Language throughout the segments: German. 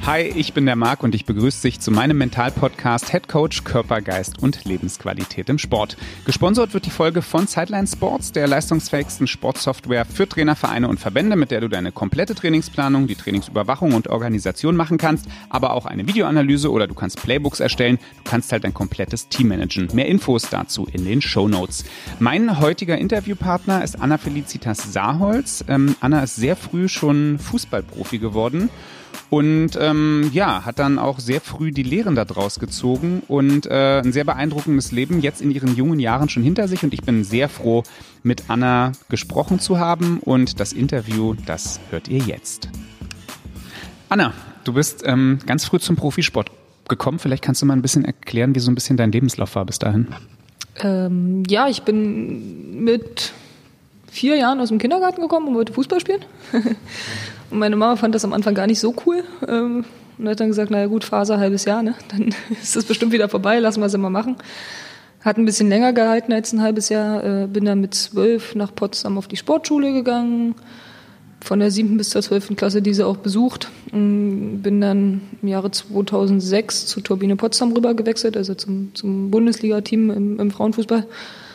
Hi, ich bin der Marc und ich begrüße dich zu meinem Mental-Podcast Head Coach Körper, Geist und Lebensqualität im Sport. Gesponsert wird die Folge von Sideline Sports, der leistungsfähigsten Sportsoftware für Trainer, Vereine und Verbände, mit der du deine komplette Trainingsplanung, die Trainingsüberwachung und Organisation machen kannst, aber auch eine Videoanalyse oder du kannst Playbooks erstellen. Du kannst halt dein komplettes Team managen. Mehr Infos dazu in den Shownotes. Mein heutiger Interviewpartner ist Anna Felicitas Saarholz. Anna ist sehr früh schon Fußballprofi geworden. Und hat dann auch sehr früh die Lehren daraus gezogen und ein sehr beeindruckendes Leben jetzt in ihren jungen Jahren schon hinter sich. Und ich bin sehr froh, mit Anna gesprochen zu haben. Und das Interview, das hört ihr jetzt. Anna, du bist ganz früh zum Profisport gekommen. Vielleicht kannst du mal ein bisschen erklären, wie so ein bisschen dein Lebenslauf war bis dahin. Ich bin mit 4 Jahren aus dem Kindergarten gekommen und wollte Fußball spielen. Und meine Mama fand das am Anfang gar nicht so cool und hat dann gesagt, naja gut, Phase, halbes Jahr, ne? Dann ist das bestimmt wieder vorbei, lassen wir es immer machen. Hat ein bisschen länger gehalten als ein halbes Jahr, bin dann mit 12 nach Potsdam auf die Sportschule gegangen, von der 7. bis zur 12. Klasse diese auch besucht. Und bin dann im Jahre 2006 zu Turbine Potsdam rüber gewechselt, also zum Bundesliga-Team im Frauenfußball.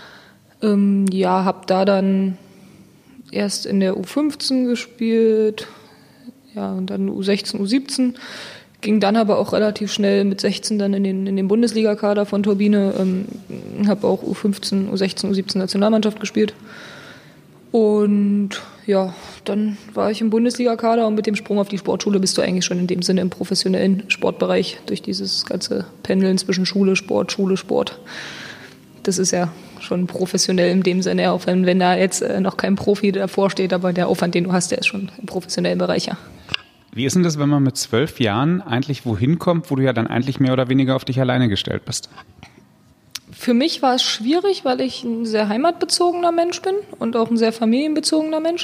Habe da dann erst in der U15 gespielt, und dann U16, U17, ging dann aber auch relativ schnell mit 16 dann in den Bundesliga-Kader von Turbine, habe auch U15, U16, U17 Nationalmannschaft gespielt und dann war ich im Bundesliga-Kader und mit dem Sprung auf die Sportschule bist du eigentlich schon in dem Sinne im professionellen Sportbereich durch dieses ganze Pendeln zwischen Schule, Sport. Das ist ja schon professionell in dem Sinne, auch wenn da jetzt noch kein Profi davor steht, aber der Aufwand, den du hast, der ist schon im professionellen Bereich, ja. Wie ist denn das, wenn man mit 12 Jahren eigentlich wohin kommt, wo du ja dann eigentlich mehr oder weniger auf dich alleine gestellt bist? Für mich war es schwierig, weil ich ein sehr heimatbezogener Mensch bin und auch ein sehr familienbezogener Mensch.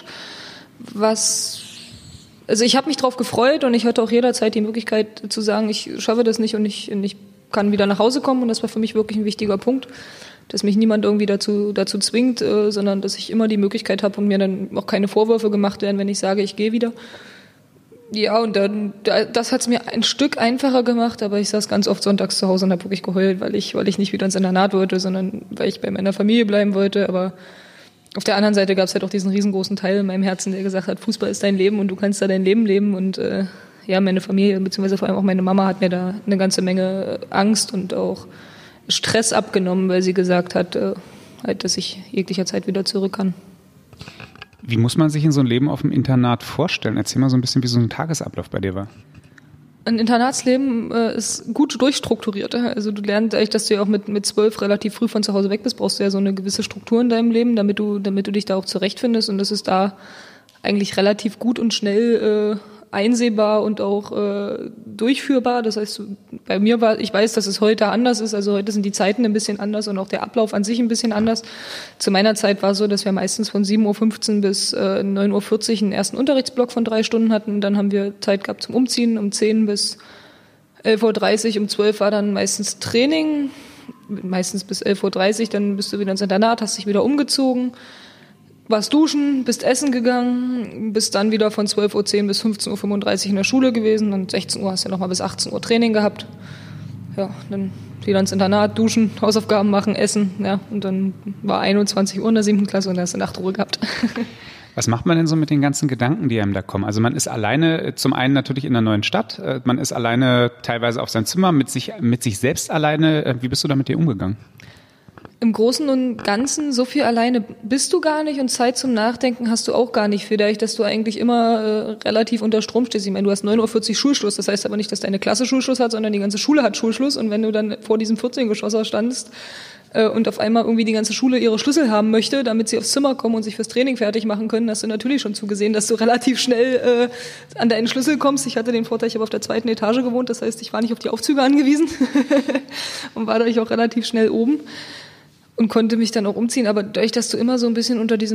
Ich habe mich drauf gefreut und ich hatte auch jederzeit die Möglichkeit zu sagen, ich schaffe das nicht und ich kann wieder nach Hause kommen und das war für mich wirklich ein wichtiger Punkt, dass mich niemand irgendwie dazu zwingt, sondern dass ich immer die Möglichkeit habe und mir dann auch keine Vorwürfe gemacht werden, wenn ich sage, ich gehe wieder. Ja, und dann, das hat es mir ein Stück einfacher gemacht, aber ich saß ganz oft sonntags zu Hause und habe wirklich geheult, weil ich nicht wieder ins Internat wollte, sondern weil ich bei meiner Familie bleiben wollte. Aber auf der anderen Seite gab es halt auch diesen riesengroßen Teil in meinem Herzen, der gesagt hat, Fußball ist dein Leben und du kannst da dein Leben leben. Und meine Familie, beziehungsweise vor allem auch meine Mama, hat mir da eine ganze Menge Angst und auch Stress abgenommen, weil sie gesagt hat, dass ich jeglicher Zeit wieder zurück kann. Wie muss man sich in so ein Leben auf dem Internat vorstellen? Erzähl mal so ein bisschen, wie so ein Tagesablauf bei dir war. Ein Internatsleben ist gut durchstrukturiert. Also du lernst eigentlich, dass du ja auch mit 12 relativ früh von zu Hause weg bist, brauchst du ja so eine gewisse Struktur in deinem Leben, damit du dich da auch zurechtfindest. Und das ist da eigentlich relativ gut und schnell einsehbar und auch durchführbar. Das heißt, bei mir ich weiß, dass es heute anders ist. Also heute sind die Zeiten ein bisschen anders und auch der Ablauf an sich ein bisschen anders. Zu meiner Zeit war es so, dass wir meistens von 7.15 Uhr bis 9.40 Uhr einen ersten Unterrichtsblock von 3 Stunden hatten. Dann haben wir Zeit gehabt zum Umziehen, um 10 bis 11.30 Uhr. Um 12 war dann meistens Training, meistens bis 11.30 Uhr. Dann bist du wieder ins Internat, hast dich wieder umgezogen. Warst duschen, bist essen gegangen, bist dann wieder von 12.10 Uhr bis 15.35 Uhr in der Schule gewesen. Dann 16 Uhr hast du ja nochmal bis 18 Uhr Training gehabt. Ja, dann wieder ins Internat, duschen, Hausaufgaben machen, essen. Ja, und dann war 21 Uhr in der 7. Klasse und da hast du Nachtruhe gehabt. Was macht man denn so mit den ganzen Gedanken, die einem da kommen? Also man ist alleine, zum einen natürlich in einer neuen Stadt, man ist alleine teilweise auf seinem Zimmer, mit sich selbst alleine. Wie bist du da mit dir umgegangen? Im Großen und Ganzen so viel alleine bist du gar nicht und Zeit zum Nachdenken hast du auch gar nicht. Vielleicht, dass du eigentlich immer relativ unter Strom stehst. Ich meine, du hast 9.40 Uhr Schulschluss. Das heißt aber nicht, dass deine Klasse Schulschluss hat, sondern die ganze Schule hat Schulschluss. Und wenn du dann vor diesem 14-Geschoss standest und auf einmal irgendwie die ganze Schule ihre Schlüssel haben möchte, damit sie aufs Zimmer kommen und sich fürs Training fertig machen können, hast du natürlich schon zugesehen, dass du relativ schnell an deinen Schlüssel kommst. Ich hatte den Vorteil, ich habe auf der 2. Etage gewohnt. Das heißt, ich war nicht auf die Aufzüge angewiesen und war dadurch auch relativ schnell oben. Und konnte mich dann auch umziehen, aber dadurch, dass du immer so ein bisschen du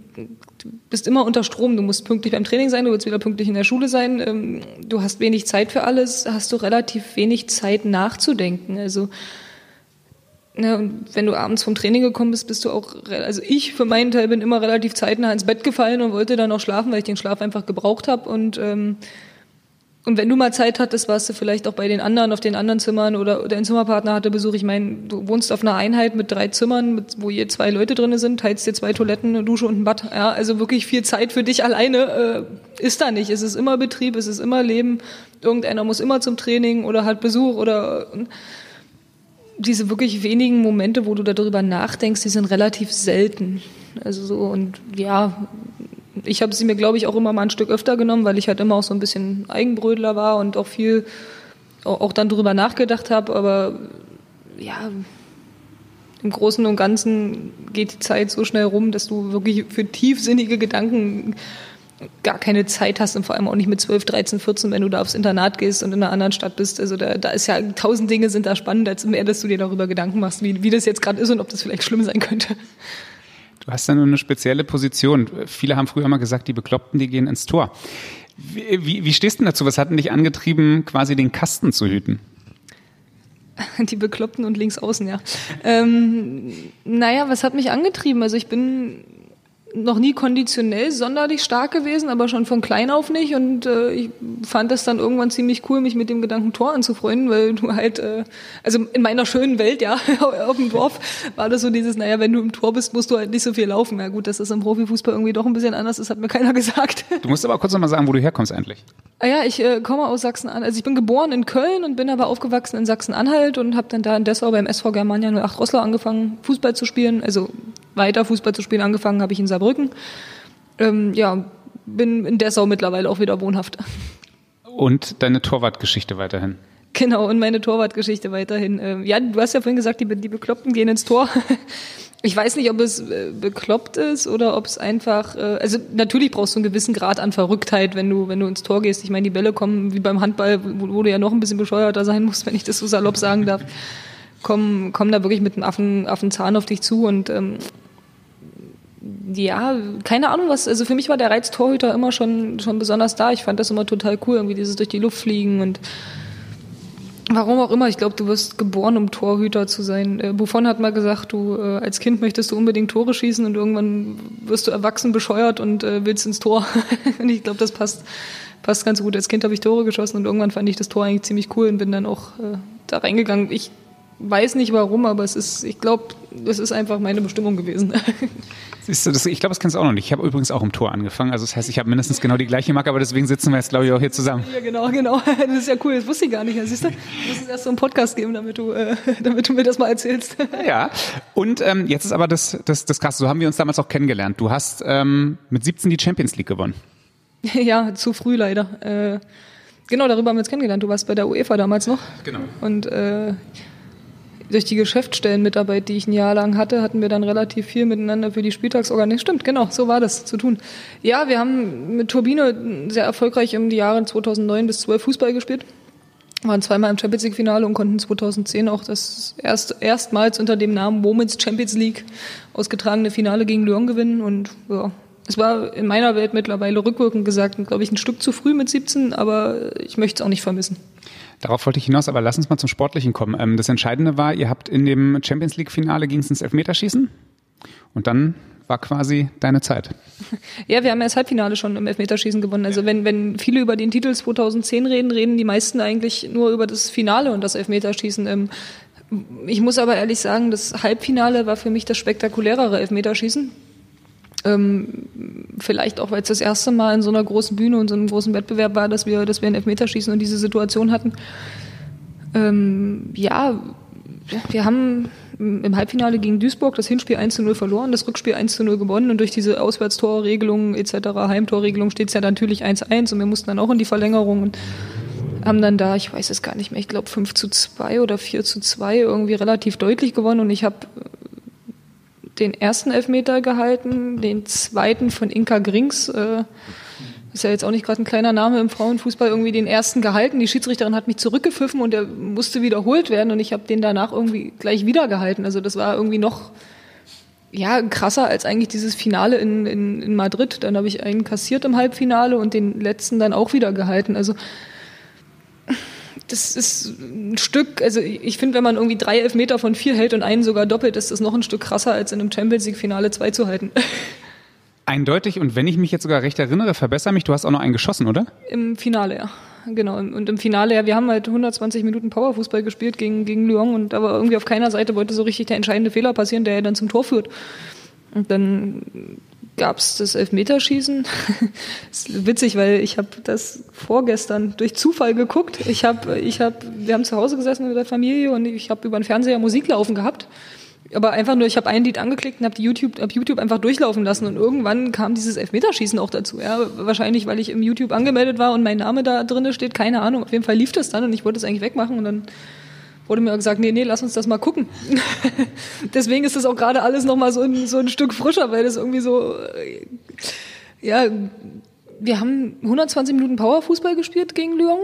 bist immer unter Strom, du musst pünktlich beim Training sein, du willst wieder pünktlich in der Schule sein, du hast wenig Zeit für alles, hast du relativ wenig Zeit nachzudenken, also Ja, und wenn du abends vom Training gekommen bist, bist du auch, also ich für meinen Teil bin immer relativ zeitnah ins Bett gefallen und wollte dann auch schlafen, weil ich den Schlaf einfach gebraucht habe. Und du hast wenig Zeit für alles. Also wenn du abends vom Training gekommen bist, bist du auch, also ich für meinen Teil bin immer relativ zeitnah ins Bett gefallen und wollte dann auch schlafen, weil ich den Schlaf einfach gebraucht habe. Und du hast wenig Zeit für alles. Also wenn du abends vom Training gekommen bist, bist du auch, also ich für meinen Teil bin immer relativ zeitnah ins Bett gefallen und wollte dann auch schlafen, weil ich den Schlaf einfach gebraucht habe. Und Und wenn du mal Zeit hattest, warst du vielleicht auch bei den anderen, auf den anderen Zimmern oder dein Zimmerpartner hatte Besuch. Ich meine, du wohnst auf einer Einheit mit 3 Zimmern, wo je 2 Leute drin sind, teilst dir 2 Toiletten, eine Dusche und ein Bad. Ja, also wirklich viel Zeit für dich alleine ist da nicht. Es ist immer Betrieb, es ist immer Leben. Irgendeiner muss immer zum Training oder hat Besuch oder diese wirklich wenigen Momente, wo du darüber nachdenkst, die sind relativ selten. Also so und ja, ich habe sie mir, glaube ich, auch immer mal ein Stück öfter genommen, weil ich halt immer auch so ein bisschen Eigenbrötler war und auch viel auch dann drüber nachgedacht habe. Aber ja, im Großen und Ganzen geht die Zeit so schnell rum, dass du wirklich für tiefsinnige Gedanken gar keine Zeit hast und vor allem auch nicht mit 12, 13, 14, wenn du da aufs Internat gehst und in einer anderen Stadt bist. Also da ist ja 1000 Dinge sind da spannend, als mehr, dass du dir darüber Gedanken machst, wie das jetzt gerade ist und ob das vielleicht schlimm sein könnte. Du hast ja nur eine spezielle Position. Viele haben früher mal gesagt, die Bekloppten, die gehen ins Tor. Wie stehst du denn dazu? Was hat denn dich angetrieben, quasi den Kasten zu hüten? Die Bekloppten und links außen, ja. Naja, was hat mich angetrieben? Also ich bin noch nie konditionell sonderlich stark gewesen, aber schon von klein auf nicht. Und ich fand das dann irgendwann ziemlich cool, mich mit dem Gedanken Tor anzufreunden, weil du halt, also in meiner schönen Welt, ja, auf dem Dorf war das so dieses, naja, wenn du im Tor bist, musst du halt nicht so viel laufen. Ja gut, dass das im Profifußball irgendwie doch ein bisschen anders ist, hat mir keiner gesagt. Du musst aber kurz noch mal sagen, wo du herkommst eigentlich. Ja, ich komme aus Sachsen-Anhalt. Also ich bin geboren in Köln und bin aber aufgewachsen in Sachsen-Anhalt und habe dann da in Dessau beim SV Germania 08 Roßlau angefangen, Fußball zu spielen, also weiter Fußball zu spielen angefangen habe ich in Saarbrücken. Ja, bin in Dessau mittlerweile auch wieder wohnhaft. Und deine Torwartgeschichte weiterhin? Genau, und meine Torwartgeschichte weiterhin. Ja, du hast ja vorhin gesagt, die Bekloppten gehen ins Tor. Ich weiß nicht, ob es bekloppt ist oder ob es einfach, also natürlich brauchst du einen gewissen Grad an Verrücktheit, wenn du ins Tor gehst. Ich meine, die Bälle kommen wie beim Handball, wo du ja noch ein bisschen bescheuerter sein musst, wenn ich das so salopp sagen darf, kommen da wirklich mit einem Affenzahn auf dich zu und ja, keine Ahnung was, also für mich war der Reiz Torhüter immer schon besonders da. Ich fand das immer total cool, irgendwie dieses durch die Luft fliegen und warum auch immer. Ich glaube, du wirst geboren, um Torhüter zu sein. Buffon hat mal gesagt, du als Kind möchtest du unbedingt Tore schießen und irgendwann wirst du erwachsen bescheuert und willst ins Tor. Und ich glaube, das passt ganz gut. Als Kind habe ich Tore geschossen und irgendwann fand ich das Tor eigentlich ziemlich cool und bin dann auch da reingegangen. Ich weiß nicht warum, aber ich glaube, das ist einfach meine Bestimmung gewesen. Siehst du, ich glaube, das kennst du auch noch nicht. Ich habe übrigens auch im Tor angefangen. Also das heißt, ich habe mindestens genau die gleiche Marke, aber deswegen sitzen wir jetzt, glaube ich, auch hier zusammen. Ja, genau. Das ist ja cool. Das wusste ich gar nicht. Siehst du, du musst es erst so einen Podcast geben, damit du mir das mal erzählst. Ja, und jetzt ist aber das Krasse. So haben wir uns damals auch kennengelernt. Du hast mit 17 die Champions League gewonnen. Ja, zu früh leider. Genau, darüber haben wir uns kennengelernt. Du warst bei der UEFA damals noch. Genau. Und durch die Geschäftsstellenmitarbeit, die ich ein Jahr lang hatte, hatten wir dann relativ viel miteinander für die Spieltagsorganisation. Stimmt, genau, so war das zu tun. Ja, wir haben mit Turbine sehr erfolgreich im Jahren 2009 bis 12 Fußball gespielt. Waren zweimal im Champions League Finale und konnten 2010 auch das erstmals unter dem Namen Women's Champions League ausgetragene Finale gegen Lyon gewinnen. Und ja, es war in meiner Welt mittlerweile rückwirkend gesagt, glaube ich, ein Stück zu früh mit 17, aber ich möchte es auch nicht vermissen. Darauf wollte ich hinaus, aber lass uns mal zum Sportlichen kommen. Das Entscheidende war, ihr habt in dem Champions League Finale ging es ins Elfmeterschießen und dann war quasi deine Zeit. Ja, wir haben ja das Halbfinale schon im Elfmeterschießen gewonnen. Also wenn viele über den Titel 2010 reden die meisten eigentlich nur über das Finale und das Elfmeterschießen. Ich muss aber ehrlich sagen, das Halbfinale war für mich das spektakulärere Elfmeterschießen. Vielleicht auch, weil es das erste Mal in so einer großen Bühne und so einem großen Wettbewerb war, dass wir ein Elfmeterschießen und diese Situation hatten. Ja, wir haben im Halbfinale gegen Duisburg das Hinspiel 1:0 verloren, das Rückspiel 1:0 gewonnen und durch diese Auswärtstorregelung etc., Heimtorregelung steht es ja natürlich 1:1 und wir mussten dann auch in die Verlängerung und haben dann da, ich weiß es gar nicht mehr, ich glaube 5:2 oder 4:2 irgendwie relativ deutlich gewonnen und ich habe den ersten Elfmeter gehalten, den zweiten von Inka Grings, ist ja jetzt auch nicht gerade ein kleiner Name im Frauenfußball, irgendwie den ersten gehalten. Die Schiedsrichterin hat mich zurückgepfiffen und der musste wiederholt werden und ich habe den danach irgendwie gleich wieder gehalten. Also das war irgendwie noch krasser als eigentlich dieses Finale in Madrid. Dann habe ich einen kassiert im Halbfinale und den letzten dann auch wieder gehalten. Also das ist ein Stück, also ich finde, wenn man irgendwie 3 Elfmeter von 4 hält und einen sogar doppelt, ist das noch ein Stück krasser, als in einem Champions League Finale 2 zu halten. Eindeutig, und wenn ich mich jetzt sogar recht erinnere, verbessere mich, du hast auch noch einen geschossen, oder? Im Finale, ja. Genau, und im Finale, ja, wir haben halt 120 Minuten Powerfußball gespielt gegen Lyon und aber irgendwie auf keiner Seite wollte so richtig der entscheidende Fehler passieren, der ja dann zum Tor führt. Und dann gab's das Elfmeterschießen. Das ist witzig, weil ich habe das vorgestern durch Zufall geguckt. Wir haben zu Hause gesessen mit der Familie und ich habe über den Fernseher Musik laufen gehabt. Aber einfach nur, ich habe ein Lied angeklickt und habe YouTube einfach durchlaufen lassen und irgendwann kam dieses Elfmeterschießen auch dazu. Ja, wahrscheinlich, weil ich im YouTube angemeldet war und mein Name da drin steht, keine Ahnung. Auf jeden Fall lief das dann und ich wollte es eigentlich wegmachen und dann wurde mir gesagt, nee, lass uns das mal gucken. Deswegen ist das auch gerade alles nochmal so ein Stück frischer, weil das irgendwie so, ja, wir haben 120 Minuten Powerfußball gespielt gegen Lyon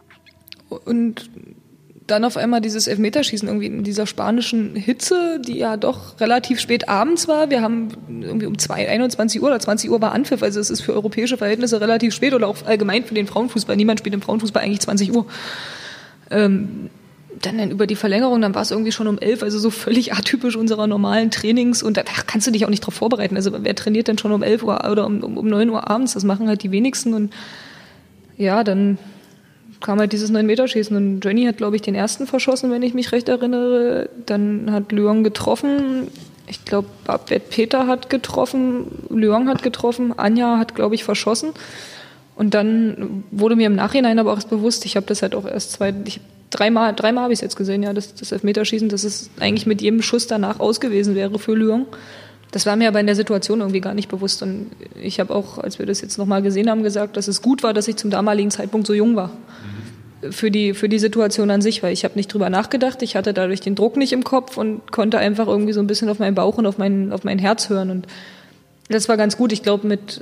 und dann auf einmal dieses Elfmeterschießen irgendwie in dieser spanischen Hitze, die ja doch relativ spät abends war. Wir haben irgendwie um 21 Uhr oder 20 Uhr war Anpfiff, also es ist für europäische Verhältnisse relativ spät oder auch allgemein für den Frauenfußball. Niemand spielt im Frauenfußball eigentlich 20 Uhr. Dann über die Verlängerung, dann war es irgendwie schon um 11, also so völlig atypisch unserer normalen Trainings und da kannst du dich auch nicht drauf vorbereiten. Also wer trainiert denn schon um 11 Uhr oder um 9 Uhr abends? Das machen halt die wenigsten und ja, dann kam halt dieses 9-Meter-Schießen und Jenny hat, glaube ich, den ersten verschossen, wenn ich mich recht erinnere. Dann hat Lyon getroffen. Ich glaube, Babette Peter hat getroffen, Lyon hat getroffen, Anja hat, glaube ich, verschossen. Und dann wurde mir im Nachhinein aber auch bewusst, ich habe das halt auch erst dreimal habe ich es jetzt gesehen, ja, das Elfmeterschießen, dass es eigentlich mit jedem Schuss danach aus gewesen wäre für Lyon. Das war mir aber in der Situation irgendwie gar nicht bewusst. Und ich habe auch, als wir das jetzt nochmal gesehen haben, gesagt, dass es gut war, dass ich zum damaligen Zeitpunkt so jung war. Für die Situation an sich, weil ich habe nicht drüber nachgedacht. Ich hatte dadurch den Druck nicht im Kopf und konnte einfach irgendwie so ein bisschen auf meinen Bauch und auf mein Herz hören. Und das war ganz gut. Ich glaube, mit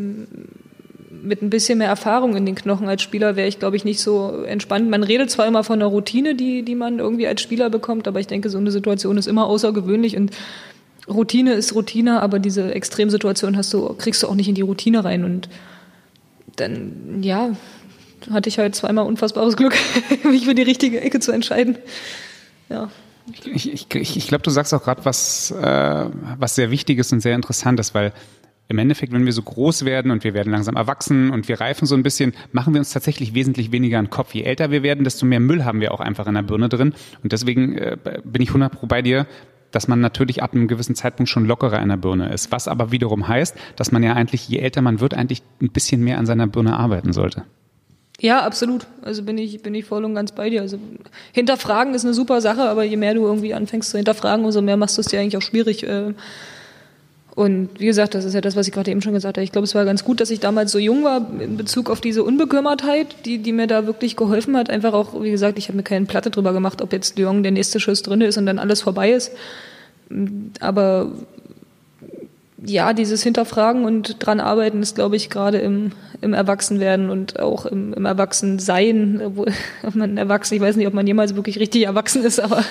ein bisschen mehr Erfahrung in den Knochen als Spieler wäre ich, glaube ich, nicht so entspannt. Man redet zwar immer von einer Routine, die man irgendwie als Spieler bekommt, aber ich denke, so eine Situation ist immer außergewöhnlich und Routine ist Routine, aber diese Extremsituation kriegst du auch nicht in die Routine rein. Und dann, ja, hatte ich halt zweimal unfassbares Glück, mich für die richtige Ecke zu entscheiden. Ja. Ich glaube, du sagst auch gerade was sehr Wichtiges und sehr Interessantes, weil im Endeffekt, wenn wir so groß werden und wir werden langsam erwachsen und wir reifen so ein bisschen, machen wir uns tatsächlich wesentlich weniger an den Kopf. Je älter wir werden, desto mehr Müll haben wir auch einfach in der Birne drin. Und deswegen bin ich 100% bei dir, dass man natürlich ab einem gewissen Zeitpunkt schon lockerer in der Birne ist. Was aber wiederum heißt, dass man ja eigentlich, je älter man wird, eigentlich ein bisschen mehr an seiner Birne arbeiten sollte. Ja, absolut. Also bin ich voll und ganz bei dir. Also hinterfragen ist eine super Sache, aber je mehr du irgendwie anfängst zu hinterfragen, umso mehr machst du es dir eigentlich auch schwierig. Und wie gesagt, das ist ja das, was ich gerade eben schon gesagt habe. Ich glaube, es war ganz gut, dass ich damals so jung war in Bezug auf diese Unbekümmertheit, die mir da wirklich geholfen hat. Einfach auch, wie gesagt, ich habe mir keine Platte drüber gemacht, ob jetzt Lyon der nächste Schuss drin ist und dann alles vorbei ist. Aber ja, dieses Hinterfragen und dran arbeiten ist, glaube ich, gerade im Erwachsenwerden und auch im Erwachsensein, ich weiß nicht, ob man jemals wirklich richtig erwachsen ist, aber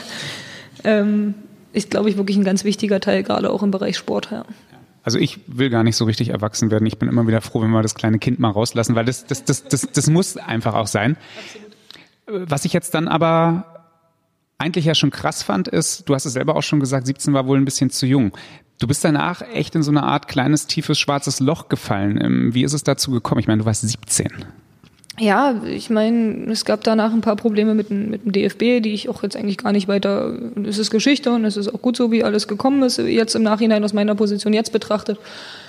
ist, glaube ich, wirklich ein ganz wichtiger Teil, gerade auch im Bereich Sport. Ja. Also ich will gar nicht so richtig erwachsen werden. Ich bin immer wieder froh, wenn wir das kleine Kind mal rauslassen, weil das muss einfach auch sein. Absolut. Was ich jetzt dann aber eigentlich ja schon krass fand, ist, du hast es selber auch schon gesagt, 17 war wohl ein bisschen zu jung. Du bist danach echt in so eine Art kleines, tiefes, schwarzes Loch gefallen. Wie ist es dazu gekommen? Ich meine, du warst 17. Ja, ich meine, es gab danach ein paar Probleme mit dem DFB, die ich auch jetzt eigentlich gar nicht weiter, es ist Geschichte und es ist auch gut so, wie alles gekommen ist, jetzt im Nachhinein aus meiner Position jetzt betrachtet.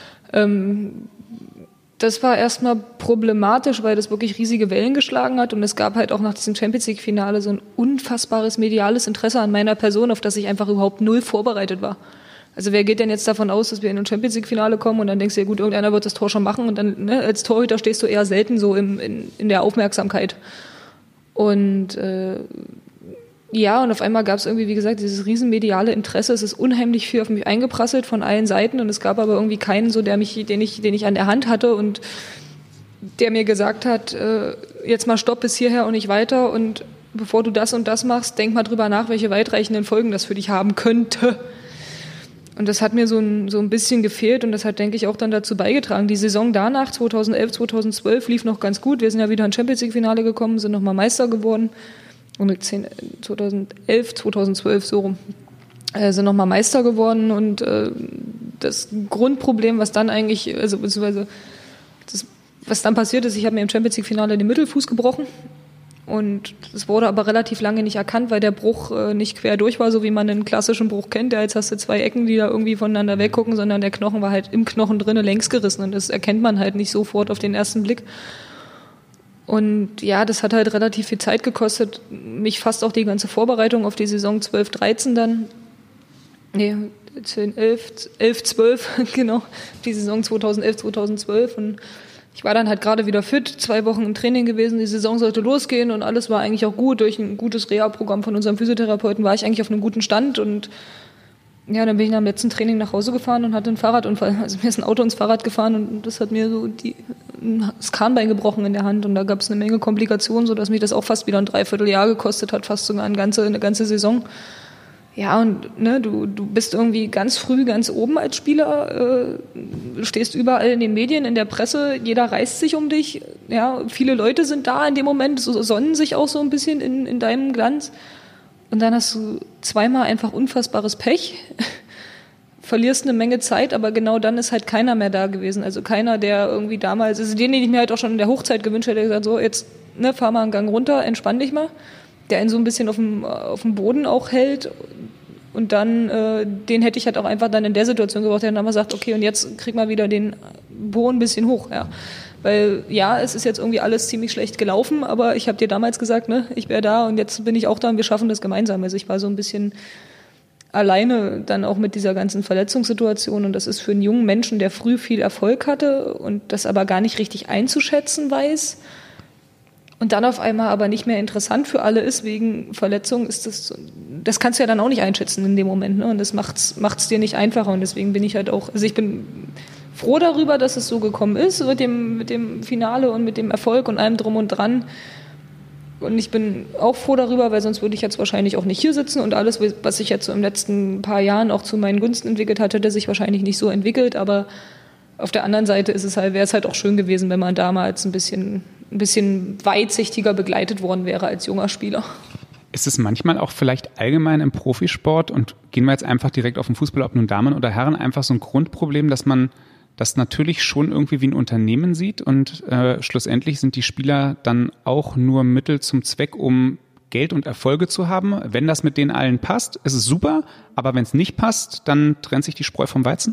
Das war erstmal problematisch, weil das wirklich riesige Wellen geschlagen hat und es gab halt auch nach diesem Champions-League-Finale so ein unfassbares mediales Interesse an meiner Person, auf das ich einfach überhaupt null vorbereitet war. Also wer geht denn jetzt davon aus, dass wir in ein Champions-League-Finale kommen und dann denkst du, ja gut, irgendeiner wird das Tor schon machen und dann als Torhüter stehst du eher selten so in der Aufmerksamkeit. Und ja, und auf einmal gab es irgendwie, wie gesagt, dieses riesen mediale Interesse. Es ist unheimlich viel auf mich eingeprasselt von allen Seiten und es gab aber irgendwie keinen, so den ich an der Hand hatte und der mir gesagt hat, jetzt mal stopp bis hierher und nicht weiter und bevor du das und das machst, denk mal drüber nach, welche weitreichenden Folgen das für dich haben könnte. Und das hat mir so ein bisschen gefehlt und das hat, denke ich, auch dann dazu beigetragen. Die Saison danach, 2011, 2012, lief noch ganz gut. Wir sind ja wieder ins Champions-League-Finale gekommen, sind nochmal Meister geworden. Und 2011, 2012, so rum, sind nochmal Meister geworden. Und das Grundproblem, was dann eigentlich, also beziehungsweise das was dann passiert ist, ich habe mir im Champions League-Finale den Mittelfuß gebrochen. Und es wurde aber relativ lange nicht erkannt, weil der Bruch nicht quer durch war, so wie man einen klassischen Bruch kennt. Ja, jetzt hast du 2 Ecken, die da irgendwie voneinander weggucken, sondern der Knochen war halt im Knochen drinne längs gerissen. Und das erkennt man halt nicht sofort auf den ersten Blick. Und ja, das hat halt relativ viel Zeit gekostet. Mich fast auch die ganze Vorbereitung auf die Saison 12/13 dann. Nee, 11/12, genau. Die Saison 2011/2012. Und ich war dann halt gerade wieder fit, 2 Wochen im Training gewesen, die Saison sollte losgehen und alles war eigentlich auch gut. Durch ein gutes Reha-Programm von unserem Physiotherapeuten war ich eigentlich auf einem guten Stand und ja, dann bin ich nach dem letzten Training nach Hause gefahren und hatte einen Fahrradunfall. Also mir ist ein Auto ins Fahrrad gefahren und das hat mir so das Kahnbein gebrochen in der Hand und da gab es eine Menge Komplikationen, sodass mich das auch fast wieder ein Dreivierteljahr gekostet hat, fast sogar eine ganze Saison. Ja, und ne, du bist irgendwie ganz früh ganz oben als Spieler, stehst überall in den Medien, in der Presse, jeder reißt sich um dich. Ja, viele Leute sind da in dem Moment, sonnen sich auch so ein bisschen in deinem Glanz. Und dann hast du zweimal einfach unfassbares Pech, verlierst eine Menge Zeit, aber genau dann ist halt keiner mehr da gewesen. Also keiner, der irgendwie damals, also den ich mir halt auch schon in der Hochzeit gewünscht hätte, gesagt, so jetzt fahr mal einen Gang runter, entspann dich mal. Der ihn so ein bisschen auf dem Boden auch hält. Und dann, den hätte ich halt auch einfach dann in der Situation gebraucht, der dann mal sagt, okay, und jetzt krieg mal wieder den Po ein bisschen hoch, ja. Weil, ja, es ist jetzt irgendwie alles ziemlich schlecht gelaufen, aber ich habe dir damals gesagt, ne, ich wäre da und jetzt bin ich auch da und wir schaffen das gemeinsam. Also ich war so ein bisschen alleine dann auch mit dieser ganzen Verletzungssituation und das ist für einen jungen Menschen, der früh viel Erfolg hatte und das aber gar nicht richtig einzuschätzen weiß und dann auf einmal aber nicht mehr interessant für alle ist wegen Verletzung, ist das kannst du ja dann auch nicht einschätzen in dem Moment, ne? Und das macht's dir nicht einfacher und deswegen bin ich halt auch, also ich bin froh darüber, dass es so gekommen ist mit dem Finale und mit dem Erfolg und allem drum und dran. Und ich bin auch froh darüber, weil sonst würde ich jetzt wahrscheinlich auch nicht hier sitzen und alles, was sich jetzt so im letzten paar Jahren auch zu meinen Gunsten entwickelt hat, hätte sich wahrscheinlich nicht so entwickelt. Aber auf der anderen Seite wäre es halt auch schön gewesen, wenn man damals ein bisschen weitsichtiger begleitet worden wäre als junger Spieler. Ist es manchmal auch vielleicht allgemein im Profisport und gehen wir jetzt einfach direkt auf den Fußball, ob nun Damen oder Herren, einfach so ein Grundproblem, dass man das natürlich schon irgendwie wie ein Unternehmen sieht und schlussendlich sind die Spieler dann auch nur Mittel zum Zweck, um Geld und Erfolge zu haben. Wenn das mit denen allen passt, ist es super, aber wenn es nicht passt, dann trennt sich die Spreu vom Weizen?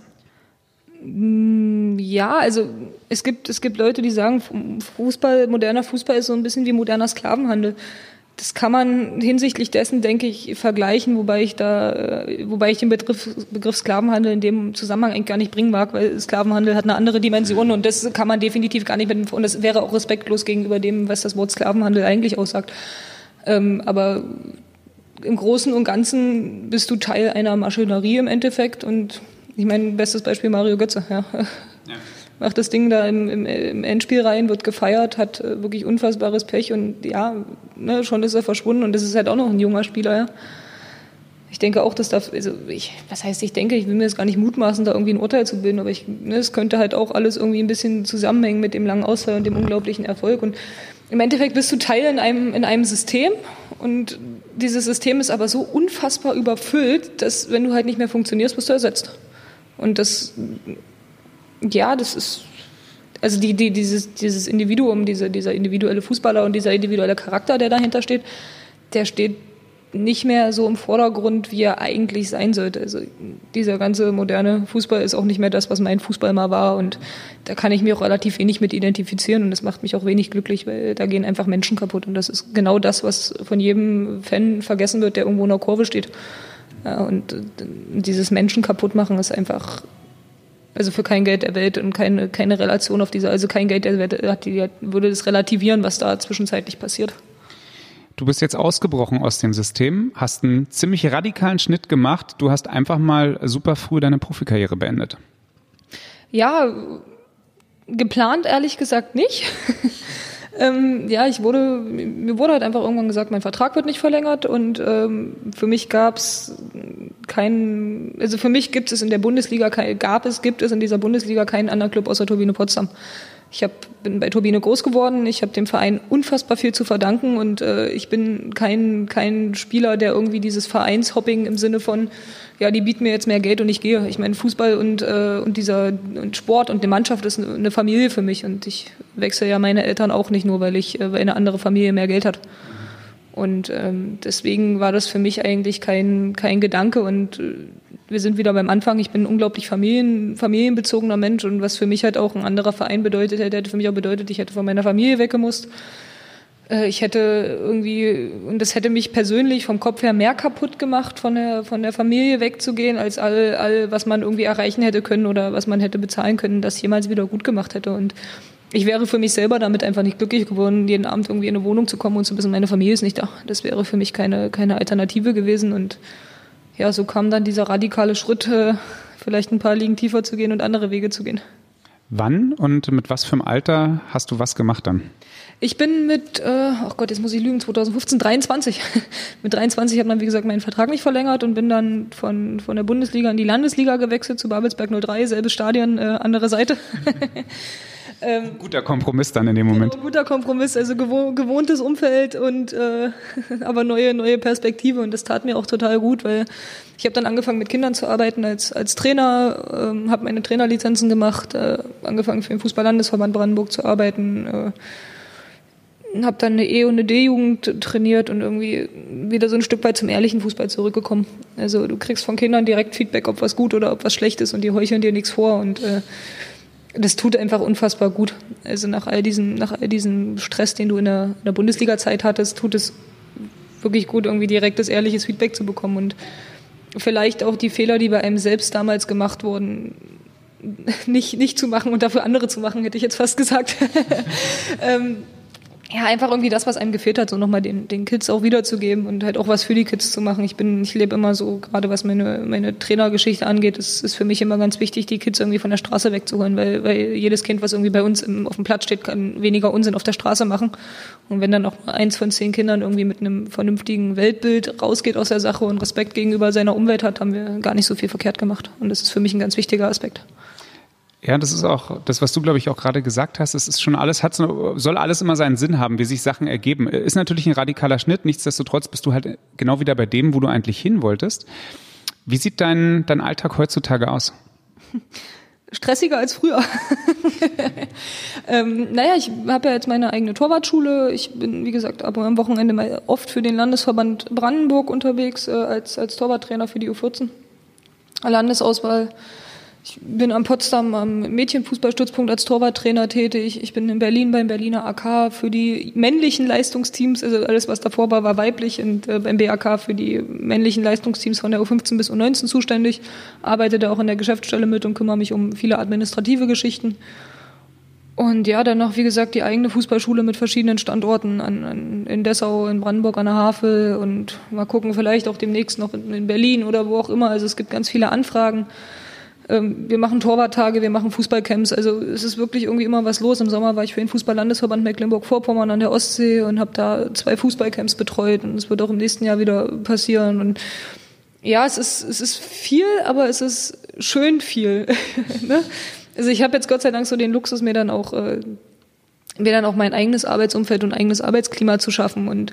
Ja, also es gibt Leute, die sagen, moderner Fußball ist so ein bisschen wie moderner Sklavenhandel. Das kann man hinsichtlich dessen, denke ich, vergleichen, wobei ich den Begriff Sklavenhandel in dem Zusammenhang eigentlich gar nicht bringen mag, weil Sklavenhandel hat eine andere Dimension und das kann man definitiv gar nicht und das wäre auch respektlos gegenüber dem, was das Wort Sklavenhandel eigentlich aussagt. Aber im Großen und Ganzen bist du Teil einer Maschinerie im Endeffekt und ich meine, bestes Beispiel Mario Götze, ja. Macht das Ding da im Endspiel rein, wird gefeiert, hat wirklich unfassbares Pech und ja, ne, schon ist er verschwunden und das ist halt auch noch ein junger Spieler, ja. Ich denke auch, dass ich will mir jetzt gar nicht mutmaßen, da irgendwie ein Urteil zu bilden, aber es könnte halt auch alles irgendwie ein bisschen zusammenhängen mit dem langen Ausfall und dem unglaublichen Erfolg und im Endeffekt bist du Teil in einem System und dieses System ist aber so unfassbar überfüllt, dass wenn du halt nicht mehr funktionierst, wirst du ersetzt. Und das ist, also dieses Individuum, dieser individuelle Fußballer und dieser individuelle Charakter, der dahinter steht, der steht nicht mehr so im Vordergrund, wie er eigentlich sein sollte. Also dieser ganze moderne Fußball ist auch nicht mehr das, was mein Fußball mal war und da kann ich mich auch relativ wenig mit identifizieren und das macht mich auch wenig glücklich, weil da gehen einfach Menschen kaputt und das ist genau das, was von jedem Fan vergessen wird, der irgendwo in der Kurve steht. Ja, und dieses Menschen kaputt machen ist einfach, also für kein Geld der Welt und keine Relation auf dieser, also kein Geld der Welt würde das relativieren, was da zwischenzeitlich passiert. Du bist jetzt ausgebrochen aus dem System, hast einen ziemlich radikalen Schnitt gemacht. Du hast einfach mal super früh deine Profikarriere beendet. Ja, geplant ehrlich gesagt nicht. Mir wurde halt einfach irgendwann gesagt, mein Vertrag wird nicht verlängert und für mich gibt es in dieser Bundesliga keinen anderen Club außer Turbine Potsdam. bin bei Turbine groß geworden, ich habe dem Verein unfassbar viel zu verdanken und ich bin kein Spieler, der irgendwie dieses Vereinshopping im Sinne von, ja, die bieten mir jetzt mehr Geld und ich gehe. Ich meine, Fußball und Sport und die Mannschaft ist eine Familie für mich und ich wechsle ja meine Eltern auch nicht nur, weil eine andere Familie mehr Geld hat. Und deswegen war das für mich eigentlich kein Gedanke und wir sind wieder beim Anfang. Ich bin ein unglaublich familienbezogener Mensch und was für mich halt auch ein anderer Verein bedeutet hätte, hätte für mich auch bedeutet, ich hätte von meiner Familie weggemusst. Ich hätte irgendwie, und das hätte mich persönlich vom Kopf her mehr kaputt gemacht, von der Familie wegzugehen, als all, was man irgendwie erreichen hätte können oder was man hätte bezahlen können, das jemals wieder gut gemacht hätte. Und ich wäre für mich selber damit einfach nicht glücklich geworden, jeden Abend irgendwie in eine Wohnung zu kommen und zu wissen, meine Familie ist nicht da. Das wäre für mich keine Alternative gewesen. Und ja, so kam dann dieser radikale Schritt, vielleicht ein paar Ligen tiefer zu gehen und andere Wege zu gehen. Wann und mit was für einem Alter hast du was gemacht dann? Ich bin mit, jetzt muss ich lügen, 2015, 23. Mit 23 hat man, wie gesagt, meinen Vertrag nicht verlängert und bin dann von der Bundesliga in die Landesliga gewechselt, zu Babelsberg 03, selbes Stadion, andere Seite. Guter Kompromiss dann in dem Moment. Genau, guter Kompromiss, also gewohntes Umfeld und aber neue Perspektive und das tat mir auch total gut, weil ich habe dann angefangen mit Kindern zu arbeiten als Trainer, habe meine Trainerlizenzen gemacht, angefangen für den Fußball-Landesverband Brandenburg zu arbeiten, habe dann eine E- und eine D-Jugend trainiert und irgendwie wieder so ein Stück weit zum ehrlichen Fußball zurückgekommen. Also du kriegst von Kindern direkt Feedback, ob was gut oder ob was schlecht ist und die heucheln dir nichts vor und das tut einfach unfassbar gut. Also nach all diesem Stress, den du in der Bundesliga-Zeit hattest, tut es wirklich gut, irgendwie direktes, ehrliches Feedback zu bekommen und vielleicht auch die Fehler, die bei einem selbst damals gemacht wurden, nicht zu machen und dafür andere zu machen, hätte ich jetzt fast gesagt. Ja, einfach irgendwie das, was einem gefehlt hat, so nochmal den Kids auch wiederzugeben und halt auch was für die Kids zu machen. Ich lebe immer so, gerade was meine Trainergeschichte angeht, ist für mich immer ganz wichtig, die Kids irgendwie von der Straße wegzuholen, weil jedes Kind, was irgendwie bei uns auf dem Platz steht, kann weniger Unsinn auf der Straße machen. Und wenn dann auch 1 von 10 Kindern irgendwie mit einem vernünftigen Weltbild rausgeht aus der Sache und Respekt gegenüber seiner Umwelt hat, haben wir gar nicht so viel verkehrt gemacht. Und das ist für mich ein ganz wichtiger Aspekt. Ja, das ist auch das, was du, glaube ich, auch gerade gesagt hast. Es ist schon alles, soll alles immer seinen Sinn haben, wie sich Sachen ergeben. Ist natürlich ein radikaler Schnitt. Nichtsdestotrotz bist du halt genau wieder bei dem, wo du eigentlich hin wolltest. Wie sieht dein Alltag heutzutage aus? Stressiger als früher. Ich habe ja jetzt meine eigene Torwartschule. Ich bin, wie gesagt, am Wochenende mal oft für den Landesverband Brandenburg unterwegs, als Torwarttrainer für die U14. Landesauswahl. Ich bin am Potsdam am Mädchenfußballstützpunkt als Torwarttrainer tätig. Ich bin in Berlin beim Berliner AK für die männlichen Leistungsteams, also alles, was davor war weiblich, und beim BAK für die männlichen Leistungsteams von der U15 bis U19 zuständig. Arbeite da auch in der Geschäftsstelle mit und kümmere mich um viele administrative Geschichten. Und ja, dann noch, wie gesagt, die eigene Fußballschule mit verschiedenen Standorten in Dessau, in Brandenburg an der Havel und mal gucken, vielleicht auch demnächst noch in Berlin oder wo auch immer. Also es gibt ganz viele Anfragen. Wir machen Torwarttage, wir machen Fußballcamps, also es ist wirklich irgendwie immer was los. Im Sommer war ich für den Fußball-Landesverband Mecklenburg-Vorpommern an der Ostsee und habe da 2 Fußballcamps betreut und es wird auch im nächsten Jahr wieder passieren. Und ja, es ist viel, aber es ist schön viel. Ne? Also ich habe jetzt Gott sei Dank so den Luxus, mir dann auch mein eigenes Arbeitsumfeld und eigenes Arbeitsklima zu schaffen und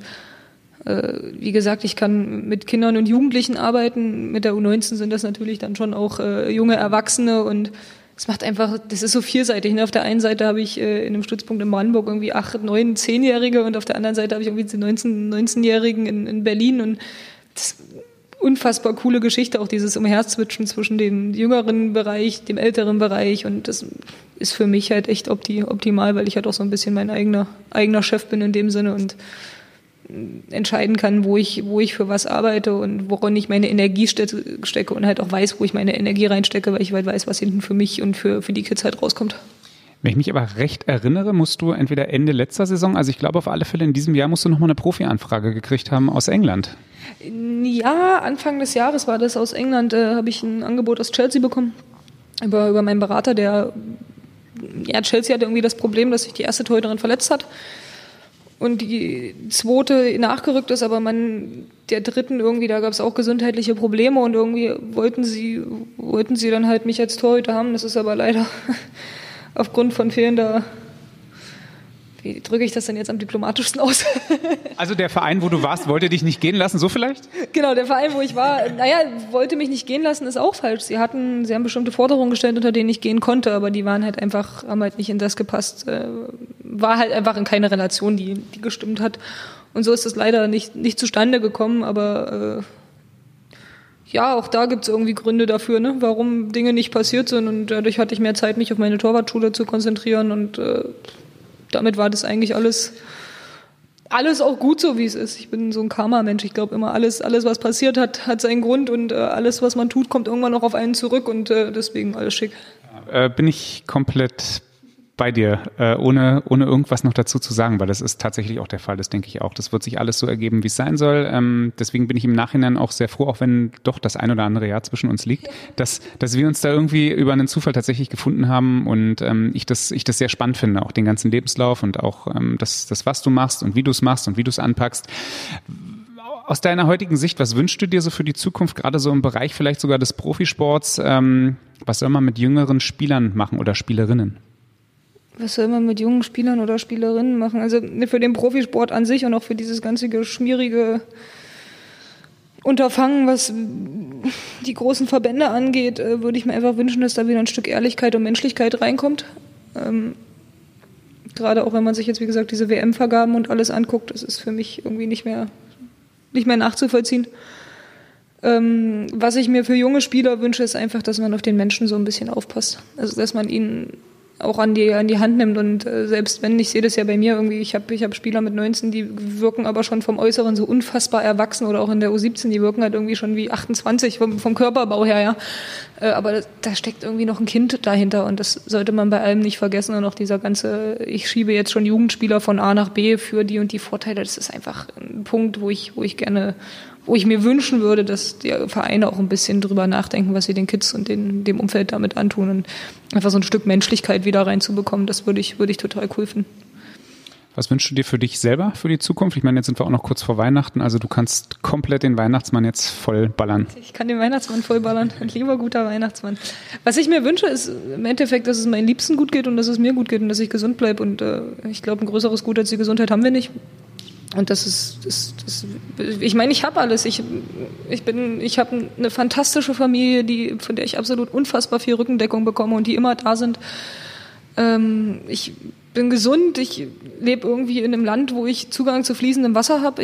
wie gesagt, ich kann mit Kindern und Jugendlichen arbeiten. Mit der U19 sind das natürlich dann schon auch junge Erwachsene und es macht einfach, das ist so vielseitig. Ne? Auf der einen Seite habe ich in einem Stützpunkt in Brandenburg irgendwie 8-, 9-, 10-Jährige und auf der anderen Seite habe ich irgendwie die 19-Jährigen in Berlin und das ist eine unfassbar coole Geschichte, auch dieses Umherzwitschen zwischen dem jüngeren Bereich, dem älteren Bereich und das ist für mich halt echt optimal, weil ich halt auch so ein bisschen mein eigener Chef bin in dem Sinne und entscheiden kann, wo ich für was arbeite und worin ich meine Energie stecke und halt auch weiß, wo ich meine Energie reinstecke, weil ich halt weiß, was hinten für mich und für die Kids halt rauskommt. Wenn ich mich aber recht erinnere, musst du entweder Ende letzter Saison, also ich glaube auf alle Fälle in diesem Jahr, musst du nochmal eine Profi-Anfrage gekriegt haben aus England. Ja, Anfang des Jahres war das aus England, habe ich ein Angebot aus Chelsea bekommen, über meinen Berater, Chelsea hatte irgendwie das Problem, dass sich die erste Torhüterin verletzt hat. Und die zweite nachgerückt ist, aber der dritten irgendwie, da gab es auch gesundheitliche Probleme und irgendwie wollten sie dann halt mich als Torhüter haben. Das ist aber leider aufgrund von fehlender wie drücke ich das denn jetzt am diplomatischsten aus? Also der Verein, wo du warst, wollte dich nicht gehen lassen, so vielleicht? Genau, der Verein, wo ich war, wollte mich nicht gehen lassen, ist auch falsch. Sie haben bestimmte Forderungen gestellt, unter denen ich gehen konnte, aber die waren halt einfach, haben halt nicht in das gepasst, war halt einfach in keine Relation, die gestimmt hat. Und so ist es leider nicht zustande gekommen, aber ja, auch da gibt es irgendwie Gründe dafür, ne, warum Dinge nicht passiert sind, und dadurch hatte ich mehr Zeit, mich auf meine Torwartschule zu konzentrieren, und damit war das eigentlich alles auch gut so, wie es ist. Ich bin so ein Karma-Mensch. Ich glaube immer, alles, was passiert hat seinen Grund, und alles, was man tut, kommt irgendwann noch auf einen zurück, und deswegen alles schick. Bin ich komplett bei dir, ohne irgendwas noch dazu zu sagen, weil das ist tatsächlich auch der Fall, das denke ich auch. Das wird sich alles so ergeben, wie es sein soll. Deswegen bin ich im Nachhinein auch sehr froh, auch wenn doch das ein oder andere Jahr zwischen uns liegt, dass wir uns da irgendwie über einen Zufall tatsächlich gefunden haben, und ich das sehr spannend finde, auch den ganzen Lebenslauf und auch das, was du machst und wie du es machst und wie du es anpackst. Aus deiner heutigen Sicht, was wünschst du dir so für die Zukunft, gerade so im Bereich vielleicht sogar des Profisports? Was soll man mit jüngeren Spielern machen oder Spielerinnen? Was soll man mit jungen Spielern oder Spielerinnen machen? Also für den Profisport an sich und auch für dieses ganze schmierige Unterfangen, was die großen Verbände angeht, würde ich mir einfach wünschen, dass da wieder ein Stück Ehrlichkeit und Menschlichkeit reinkommt. Gerade auch wenn man sich jetzt, wie gesagt, diese WM-Vergaben und alles anguckt, das ist für mich irgendwie nicht mehr nachzuvollziehen. Was ich mir für junge Spieler wünsche, ist einfach, dass man auf den Menschen so ein bisschen aufpasst. Also dass man ihn auch an die Hand nimmt, und selbst wenn, ich sehe das ja bei mir irgendwie, ich hab Spieler mit 19, die wirken aber schon vom Äußeren so unfassbar erwachsen, oder auch in der U17, die wirken halt irgendwie schon wie 28 vom Körperbau her, ja. Aber da steckt irgendwie noch ein Kind dahinter, und das sollte man bei allem nicht vergessen, und auch dieser ganze, ich schiebe jetzt schon Jugendspieler von A nach B für die und die Vorteile, das ist einfach ein Punkt, wo ich mir wünschen würde, dass die Vereine auch ein bisschen drüber nachdenken, was sie den Kids und dem Umfeld damit antun, und einfach so ein Stück Menschlichkeit wieder reinzubekommen, das würde ich total cool finden. Was wünschst du dir für dich selber, für die Zukunft? Ich meine, jetzt sind wir auch noch kurz vor Weihnachten, also du kannst komplett den Weihnachtsmann jetzt voll ballern. Ich kann den Weihnachtsmann voll ballern, ein lieber guter Weihnachtsmann. Was ich mir wünsche, ist im Endeffekt, dass es meinen Liebsten gut geht und dass es mir gut geht und dass ich gesund bleibe, und ich glaube, ein größeres Gut als die Gesundheit haben wir nicht. Und ich meine, ich habe alles. Ich habe eine fantastische Familie, von der ich absolut unfassbar viel Rückendeckung bekomme und die immer da sind. Ich bin gesund, ich lebe irgendwie in einem Land, wo ich Zugang zu fließendem Wasser habe.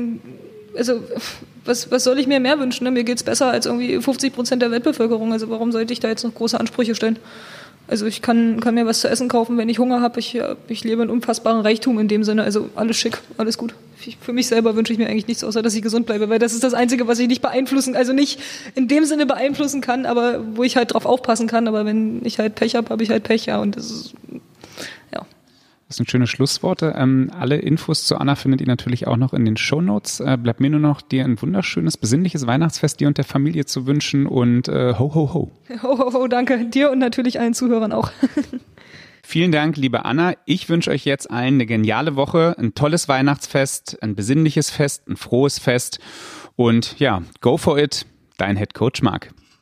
Was soll ich mir mehr wünschen? Ne? Mir geht's besser als irgendwie 50% der Weltbevölkerung. Also warum sollte ich da jetzt noch große Ansprüche stellen? Also ich kann mir was zu essen kaufen, wenn ich Hunger habe. Ich lebe in unfassbaren Reichtum in dem Sinne. Also alles schick, alles gut. Für mich selber wünsche ich mir eigentlich nichts, außer dass ich gesund bleibe, weil das ist das Einzige, was ich nicht in dem Sinne beeinflussen kann, aber wo ich halt drauf aufpassen kann. Aber wenn ich halt Pech habe, habe ich halt Pech, ja. Und das ist, ja. Das sind schöne Schlussworte. Alle Infos zu Anna findet ihr natürlich auch noch in den Shownotes. Bleibt mir nur noch, dir ein wunderschönes, besinnliches Weihnachtsfest dir und der Familie zu wünschen, und ho, ho, ho. Ho, ho, ho, danke. Dir und natürlich allen Zuhörern auch. Vielen Dank, liebe Anna. Ich wünsche euch jetzt allen eine geniale Woche, ein tolles Weihnachtsfest, ein besinnliches Fest, ein frohes Fest, und ja, go for it, dein Head Coach Marc.